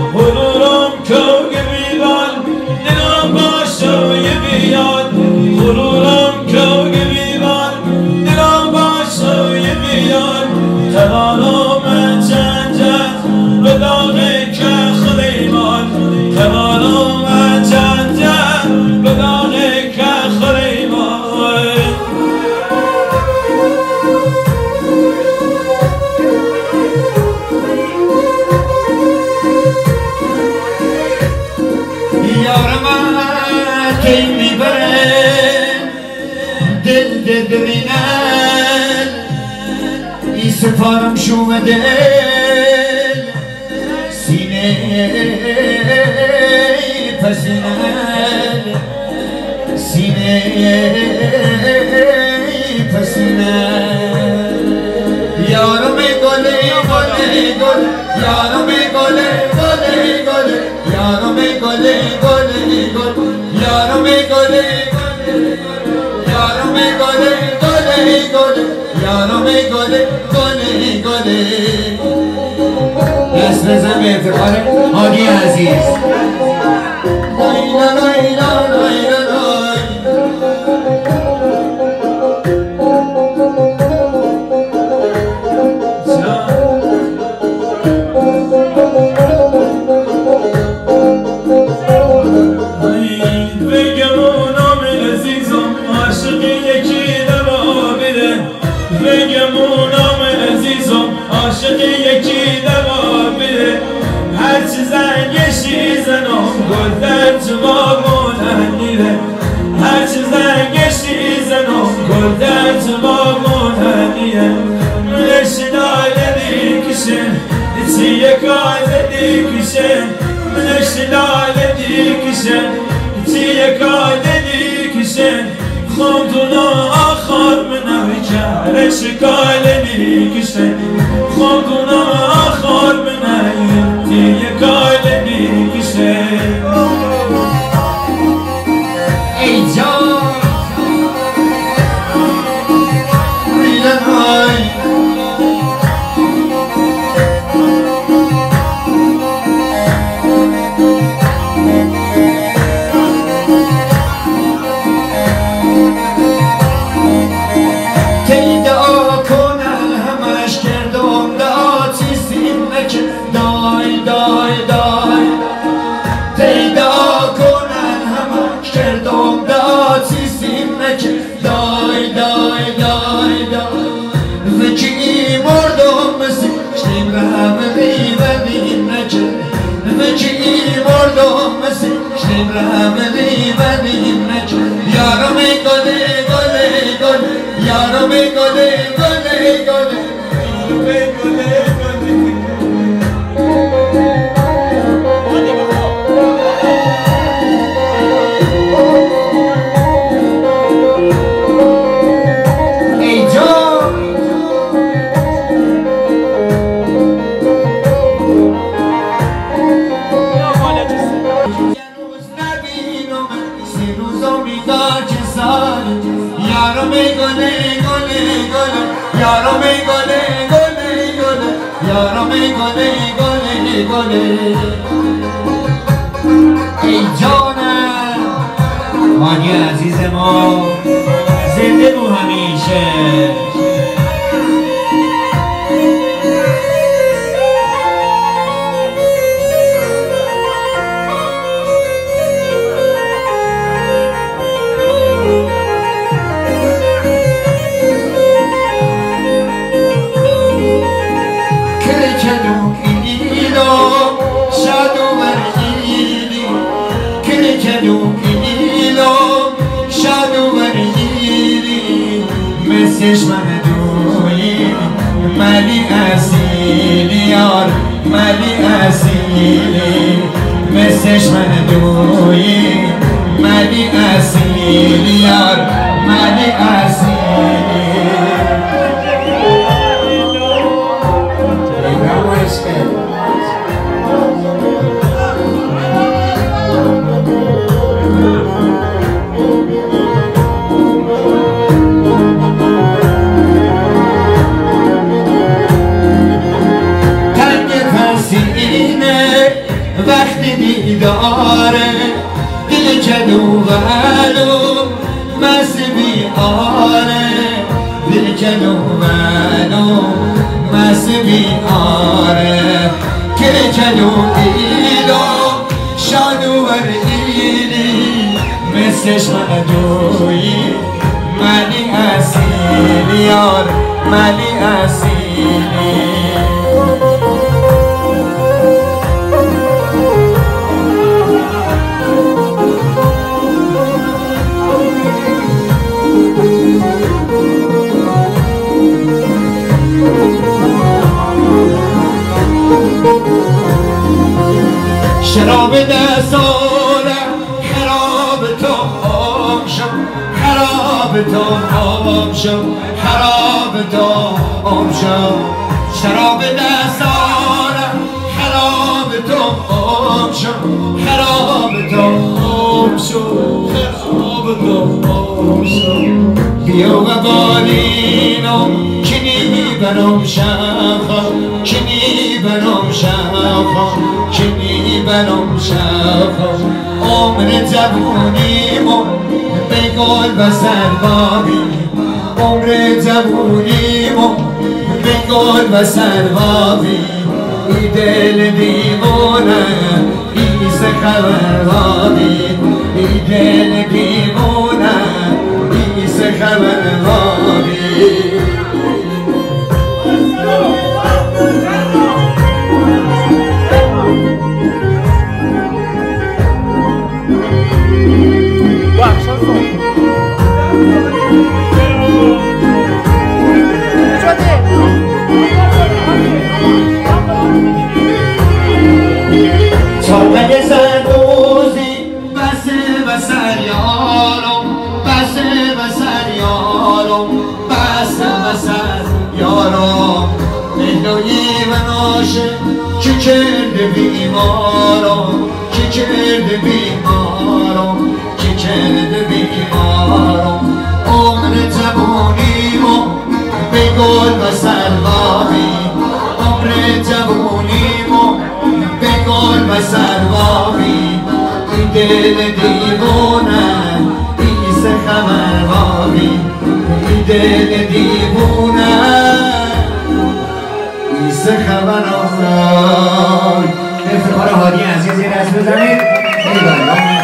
غرورم کوگ بیبال دلم باشوی بیاد غرورم کوگ بیبال دلم باشوی بیاد تمام چنجت به داغ که خلیمان تمام چنجت به داغ که خلیمان کی میبره دل ببینن ای سپارم شوم دل سینه پسینن سینه پسینن یارم گله گله گل یارم گله گله گل یارم گله گله گل یارم گله یارم گله گله گل یارم گله گله گله دست بزن به افتخار هادی عزیز لایلا لایلا لایلا یکی دوا بده هرچی زنگشی زنم گل در جوابون هنیره هرچی زنگشی زنم گل در جوابون هنیره منش لاله دیکشن چی یکاله دیکشن منش لاله دیکشن چی یکاله دیکشن خودنا آخر منو کرش کاله دیکشن خودنا آخر منو چی یکاله دیکشن ای جان ریلنای یارم گله گله گل یارم گله گله گل یارم گله گله گله یارم گله گله گله یارم گله گله گله ای جانم مانی عزیز ما زنده بو همیشه چشمم دویی ملی اصیلی یار ملی اصیلی چشمم دویی ملی اصیلی یار ملی اصیلی دیداره دل جنوبانو مست بیاره دل جنوبانو مست بیاره که جنوبیلو شانور ایلی مثلش مدوی منی اصیلی یار منی اصیلی شراب دستانم خراب تو آم شم خراب تو آم شم خراب تو آم شم شراب دستانم خراب تو آم شم خراب تو آم شم خراب تو آم شم بیا و بالینم کنی برام شخم کنی برام شخم کنی برام شخم عمر جوونیمو به گل و سربابی عمر جوونیمو به گل و سربابی ای دل دیوانه ای سخبربابی ای دل دیوانه ای سخبربابی چاقه زردوزی بسه بسر یارم بسه بسر یارم بسه بسر یارم مهنایی و ناشه که کرده بیمارم که کرده بیمارم که کرده بیمارم عمر جوانیمو به گل و سربابی عمر جوانیمو به گل و سربابی ای دل دیوانه ای سخبربابی ای دل دیوانه ای سخبربابی افتخار هادی عزیز یه دست بزنید